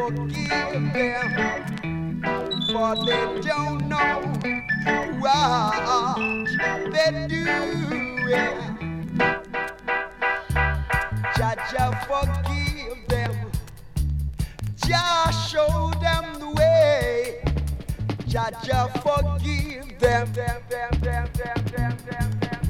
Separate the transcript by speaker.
Speaker 1: forgive them, for they don't know what they do. Jah forgive them, Jah show them the way. Jah forgive them, them.